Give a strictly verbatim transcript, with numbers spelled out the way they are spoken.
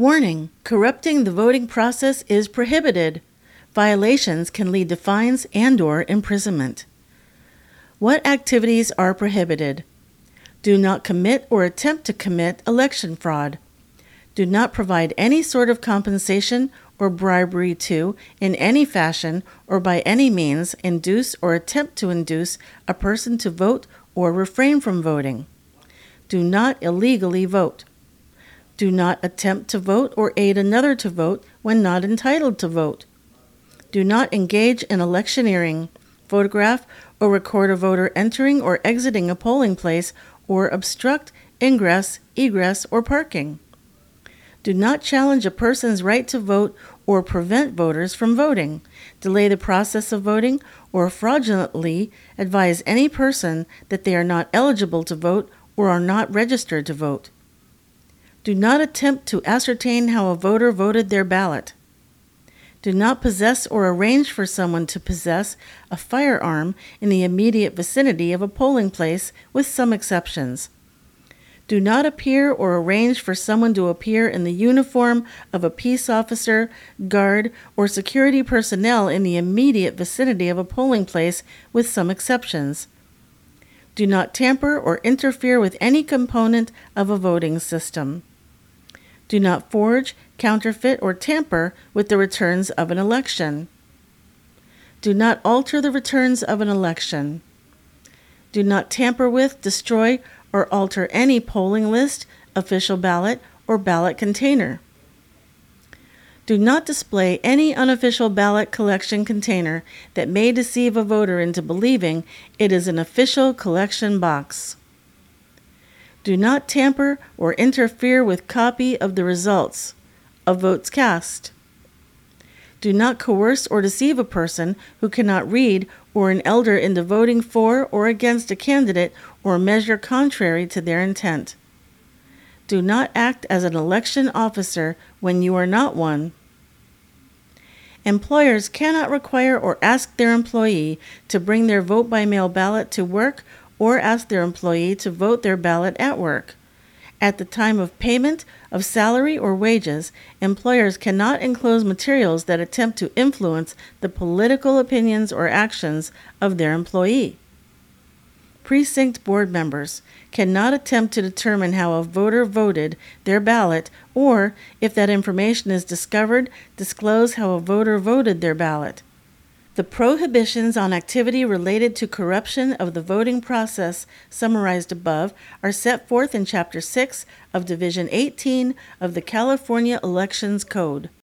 Warning: corrupting the voting process is prohibited. Violations can lead to fines and/or imprisonment. What activities are prohibited? Do not commit or attempt to commit election fraud. Do not provide any sort of compensation or bribery to, in any fashion or by any means, induce or attempt to induce a person to vote or refrain from voting. Do not illegally vote. Do not attempt to vote or aid another to vote when not entitled to vote. Do not engage in electioneering, photograph or record a voter entering or exiting a polling place, or obstruct ingress, egress, or parking. Do not challenge a person's right to vote or prevent voters from voting, delay the process of voting, or fraudulently advise any person that they are not eligible to vote or are not registered to vote. Do not attempt to ascertain how a voter voted their ballot. Do not possess or arrange for someone to possess a firearm in the immediate vicinity of a polling place, with some exceptions. Do not appear or arrange for someone to appear in the uniform of a peace officer, guard, or security personnel in the immediate vicinity of a polling place, with some exceptions. Do not tamper or interfere with any component of a voting system. Do not forge, counterfeit, or tamper with the returns of an election. Do not alter the returns of an election. Do not tamper with, destroy, or alter any polling list, official ballot, or ballot container. Do not display any unofficial ballot collection container that may deceive a voter into believing it is an official collection box. Do not tamper or interfere with copy of the results of votes cast. Do not coerce or deceive a person who cannot read or an elder into voting for or against a candidate or measure contrary to their intent. Do not act as an election officer when you are not one. Employers cannot require or ask their employee to bring their vote-by-mail ballot to work or ask their employee to vote their ballot at work. At the time of payment of salary or wages, employers cannot enclose materials that attempt to influence the political opinions or actions of their employee. Precinct board members cannot attempt to determine how a voter voted their ballot, or, if that information is discovered, disclose how a voter voted their ballot. The prohibitions on activity related to corruption of the voting process summarized above are set forth in Chapter six of Division eighteen of the California Elections Code.